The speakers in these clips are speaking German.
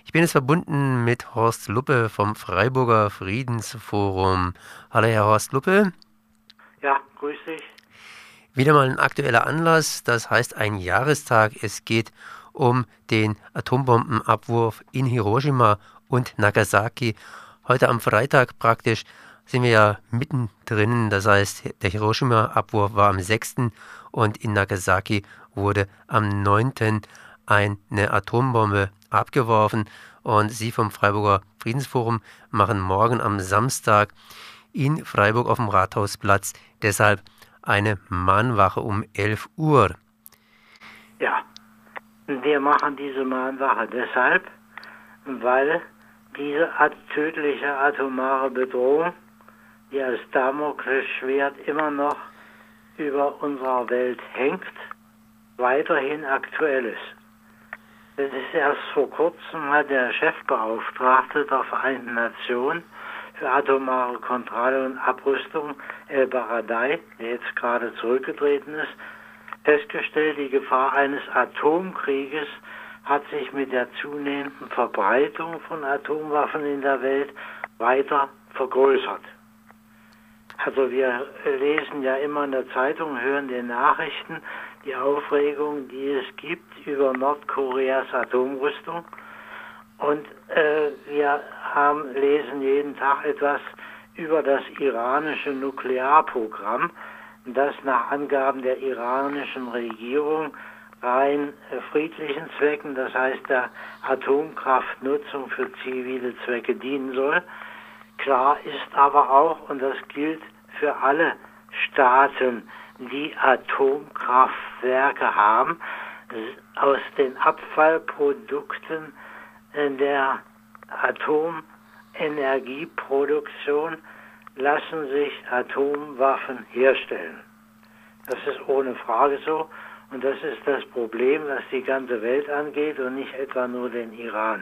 Ich bin jetzt verbunden mit Horst Luppe vom Freiburger Friedensforum. Hallo, Herr Horst Luppe. Ja, grüß dich. Wieder mal ein aktueller Anlass, das heißt ein Jahrestag. Es geht um den Atombombenabwurf in Hiroshima und Nagasaki. Heute am Freitag praktisch sind wir ja mittendrin. Das heißt, der Hiroshima-Abwurf war am 6. und in Nagasaki wurde am 9. eine Atombombe abgeworfen. Und Sie vom Freiburger Friedensforum machen morgen am Samstag in Freiburg auf dem Rathausplatz deshalb eine Mahnwache um 11 Uhr. Ja, wir machen diese Mahnwache deshalb, weil diese tödliche atomare Bedrohung, die als Damoklesschwert immer noch über unserer Welt hängt, weiterhin aktuell ist. Es ist erst vor kurzem hat der Chefbeauftragte der Vereinten Nationen für atomare Kontrolle und Abrüstung, El Baradei, der jetzt gerade zurückgetreten ist, festgestellt, die Gefahr eines Atomkrieges hat sich mit der zunehmenden Verbreitung von Atomwaffen in der Welt weiter vergrößert. Also wir lesen ja immer in der Zeitung, hören den Nachrichten, die Aufregung, die es gibt über Nordkoreas Atomrüstung. Und wir lesen jeden Tag etwas über das iranische Nuklearprogramm, das nach Angaben der iranischen Regierung rein friedlichen Zwecken, das heißt der Atomkraftnutzung für zivile Zwecke dienen soll. Klar ist aber auch, und das gilt für alle Staaten, die Atomkraftwerke haben, aus den Abfallprodukten der Atomenergieproduktion lassen sich Atomwaffen herstellen. Das ist ohne Frage so. Und das ist das Problem, das die ganze Welt angeht und nicht etwa nur den Iran.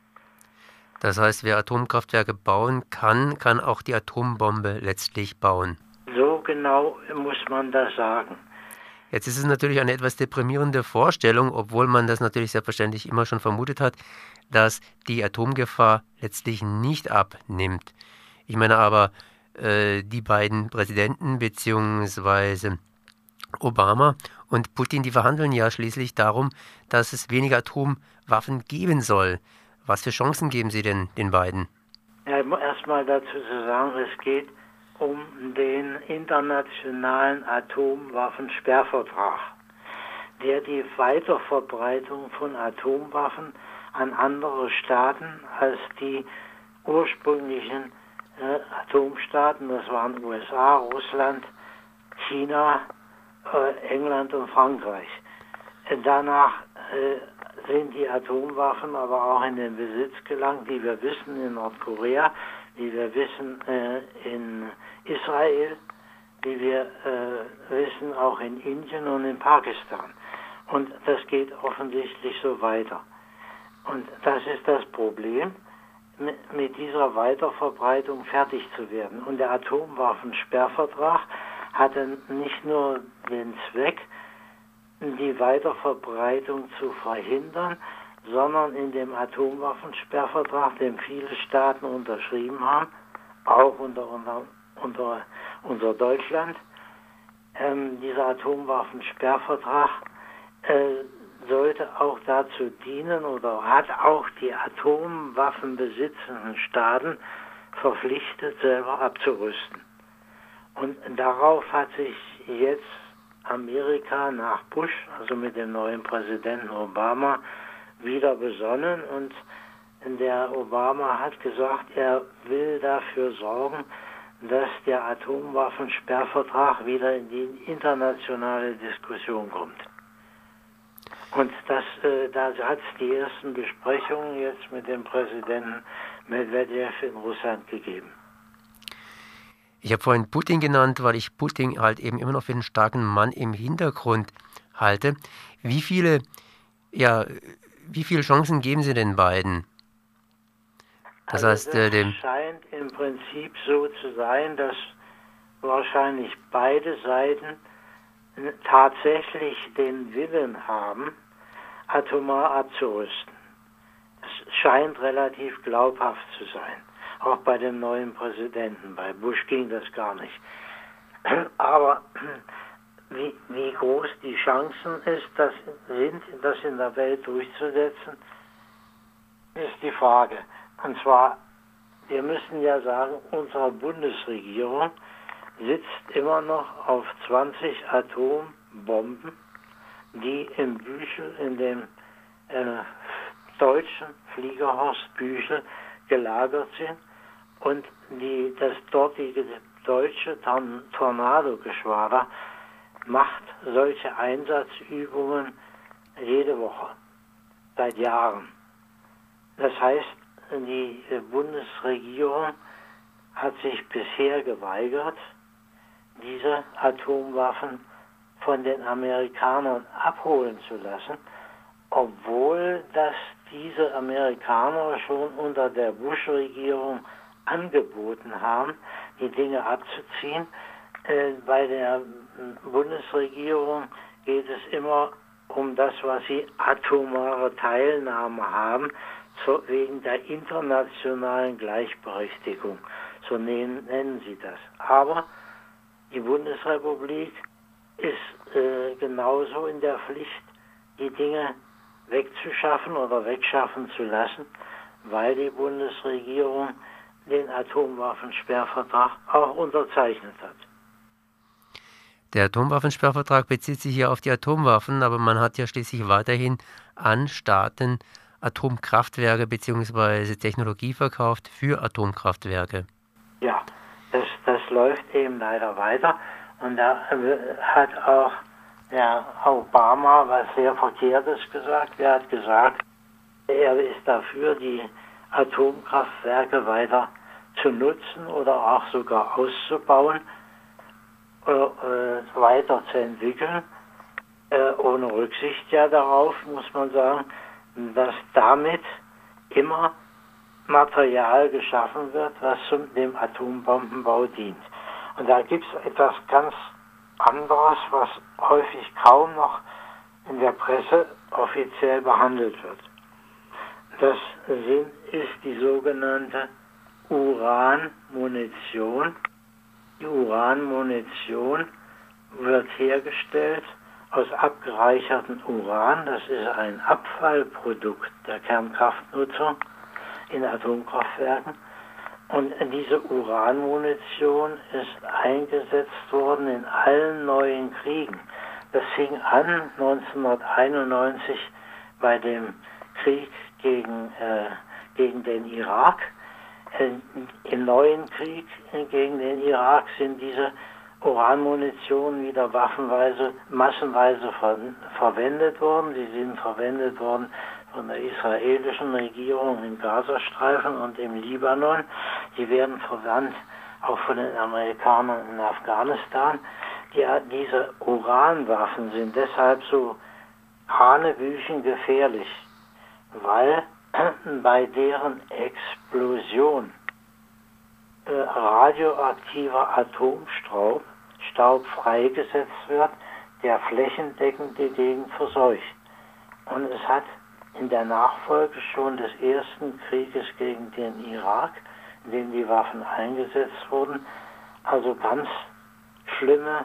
Das heißt, wer Atomkraftwerke bauen kann, kann auch die Atombombe letztlich bauen. So genau muss man das sagen. Jetzt ist es natürlich eine etwas deprimierende Vorstellung, obwohl man das natürlich selbstverständlich immer schon vermutet hat, dass die Atomgefahr letztlich nicht abnimmt. Ich meine aber, die beiden Präsidenten bzw. Obama und Putin, die verhandeln ja schließlich darum, dass es weniger Atomwaffen geben soll. Was für Chancen geben Sie denn den beiden? Ja, erstmal dazu zu sagen, es geht um den internationalen Atomwaffensperrvertrag, der die Weiterverbreitung von Atomwaffen an andere Staaten als die ursprünglichen Atomstaaten, das waren USA, Russland, China, England und Frankreich. Danach sind die Atomwaffen aber auch in den Besitz gelangt, die wir wissen in Nordkorea, die wir wissen in Israel, die wir wissen auch in Indien und in Pakistan. Und das geht offensichtlich so weiter. Und das ist das Problem, mit dieser Weiterverbreitung fertig zu werden. Und der Atomwaffensperrvertrag hatte nicht nur den Zweck, die Weiterverbreitung zu verhindern, sondern in dem Atomwaffensperrvertrag, den viele Staaten unterschrieben haben, auch unter Deutschland, dieser Atomwaffensperrvertrag sollte auch dazu dienen oder hat auch die Atomwaffen besitzenden Staaten verpflichtet, selber abzurüsten. Und darauf hat sich jetzt Amerika nach Bush, also mit dem neuen Präsidenten Obama, wieder besonnen. Und der Obama hat gesagt, er will dafür sorgen, dass der Atomwaffensperrvertrag wieder in die internationale Diskussion kommt. Und da hat es die ersten Besprechungen jetzt mit dem Präsidenten Medvedev in Russland gegeben. Ich habe vorhin Putin genannt, weil ich Putin halt eben immer noch für einen starken Mann im Hintergrund halte. Wie viele Chancen geben Sie den beiden? Das heißt, es scheint im Prinzip so zu sein, dass wahrscheinlich beide Seiten tatsächlich den Willen haben, atomar abzurüsten. Es scheint relativ glaubhaft zu sein. Auch bei dem neuen Präsidenten. Bei Bush ging das gar nicht. Aber wie groß die Chancen sind, das in der Welt durchzusetzen, ist die Frage. Und zwar, wir müssen ja sagen, unsere Bundesregierung sitzt immer noch auf 20 Atombomben, die im Büchel, in dem deutschen Fliegerhorst Büchel gelagert sind und das dortige deutsche Tornado-Geschwader macht solche Einsatzübungen jede Woche, seit Jahren. Das heißt, die Bundesregierung hat sich bisher geweigert, diese Atomwaffen von den Amerikanern abholen zu lassen, obwohl das diese Amerikaner schon unter der Bush-Regierung angeboten haben, die Dinge abzuziehen. Bei der Bundesregierung geht es immer um das, was sie atomare Teilnahme haben, wegen der internationalen Gleichberechtigung. So nennen sie das. Aber die Bundesrepublik ist genauso in der Pflicht, die Dinge wegzuschaffen oder wegschaffen zu lassen, weil die Bundesregierung den Atomwaffensperrvertrag auch unterzeichnet hat. Der Atomwaffensperrvertrag bezieht sich ja auf die Atomwaffen, aber man hat ja schließlich weiterhin an Staaten Atomkraftwerke bzw. Technologie verkauft für Atomkraftwerke. Ja, das läuft eben leider weiter. Und da hat auch der Obama was sehr Verkehrtes gesagt. Er hat gesagt, er ist dafür, die Atomkraftwerke weiter zu nutzen oder auch sogar auszubauen, weiterzuentwickeln, ohne Rücksicht ja darauf, muss man sagen, dass damit immer Material geschaffen wird, was dem Atombombenbau dient. Und da gibt es etwas ganz anderes, was häufig kaum noch in der Presse offiziell behandelt wird. Das ist die sogenannte Uranmunition. Die Uranmunition wird hergestellt aus abgereichertem Uran. Das ist ein Abfallprodukt der Kernkraftnutzung in Atomkraftwerken. Und diese Uranmunition ist eingesetzt worden in allen neuen Kriegen. Das fing an 1991 bei dem Krieg gegen den Irak. Im neuen Krieg gegen den Irak sind diese Uranmunition wieder massenweise verwendet worden. Sie sind verwendet worden von der israelischen Regierung im Gazastreifen und im Libanon. Sie werden verwandt auch von den Amerikanern in Afghanistan. Diese Uranwaffen sind deshalb so hanebüchen gefährlich, weil bei deren Explosion radioaktiver Atomstaub freigesetzt wird, der flächendeckend die Gegend verseucht. Und es hat in der Nachfolge schon des ersten Krieges gegen den Irak, in dem die Waffen eingesetzt wurden, also ganz schlimme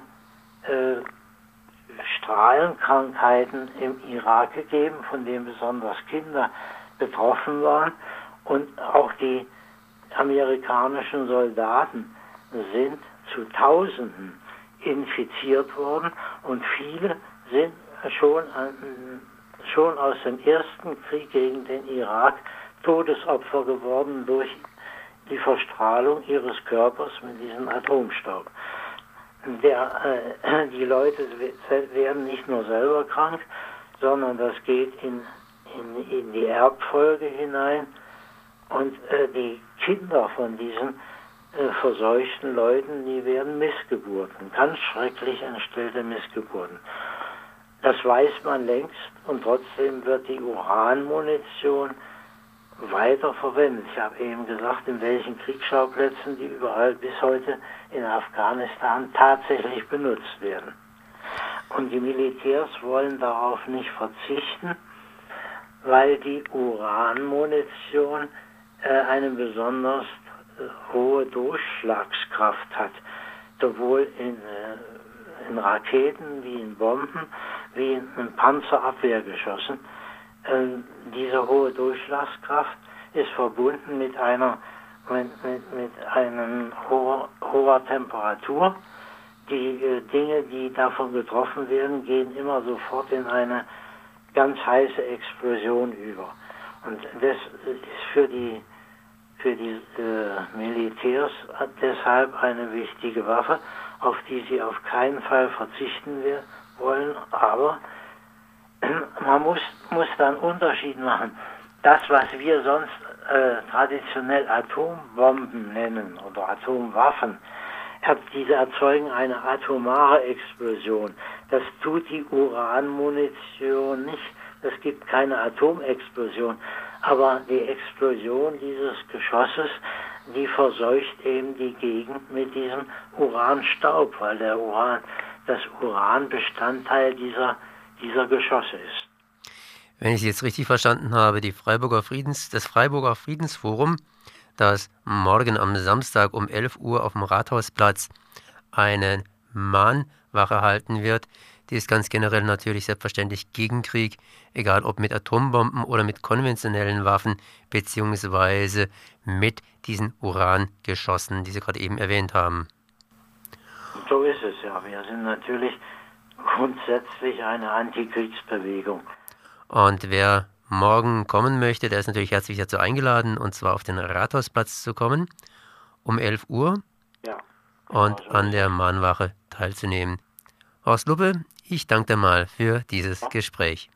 Strahlenkrankheiten im Irak gegeben, von denen besonders Kinder betroffen waren. Und auch die amerikanischen Soldaten sind zu Tausenden infiziert worden und viele sind schon aus dem ersten Krieg gegen den Irak Todesopfer geworden durch die Verstrahlung ihres Körpers mit diesem Atomstaub. Die Leute werden nicht nur selber krank, sondern das geht in die Erbfolge hinein. Und die Kinder von diesen verseuchten Leuten, die werden Missgeburten, ganz schrecklich entstellte Missgeburten. Das weiß man längst und trotzdem wird die Uranmunition weiter verwendet. Ich habe eben gesagt, in welchen Kriegsschauplätzen die überall bis heute in Afghanistan tatsächlich benutzt werden. Und die Militärs wollen darauf nicht verzichten, weil die Uranmunition eine besonders hohe Durchschlagskraft hat, sowohl in Raketen wie in Bomben, wie in Panzerabwehrgeschossen. Diese hohe Durchschlagskraft ist verbunden mit einer hoher Temperatur. Die Dinge, die davon getroffen werden, gehen immer sofort in eine ganz heiße Explosion über. Und das ist für die Militärs deshalb eine wichtige Waffe, auf die sie auf keinen Fall verzichten wollen. Aber man muss da einen Unterschied machen. Das, was wir sonst traditionell Atombomben nennen oder Atomwaffen, diese erzeugen eine atomare Explosion. Das tut die Uranmunition nicht. Es gibt keine Atomexplosion. Aber die Explosion dieses Geschosses, die verseucht eben die Gegend mit diesem Uranstaub, weil das Uran Bestandteil dieser Geschosse ist. Wenn ich Sie jetzt richtig verstanden habe, das Freiburger Friedensforum, das morgen am Samstag um 11 Uhr auf dem Rathausplatz eine Mahnwache halten wird, die ist ganz generell natürlich selbstverständlich gegen Krieg, egal ob mit Atombomben oder mit konventionellen Waffen, beziehungsweise mit diesen Urangeschossen, die Sie gerade eben erwähnt haben. So ist es ja. Wir sind natürlich grundsätzlich eine Antikriegsbewegung. Und wer morgen kommen möchte, der ist natürlich herzlich dazu eingeladen, und zwar auf den Rathausplatz zu kommen, um 11 Uhr ja, und an der Mahnwache teilzunehmen. Horst Luppe, ich danke dir mal für dieses Gespräch.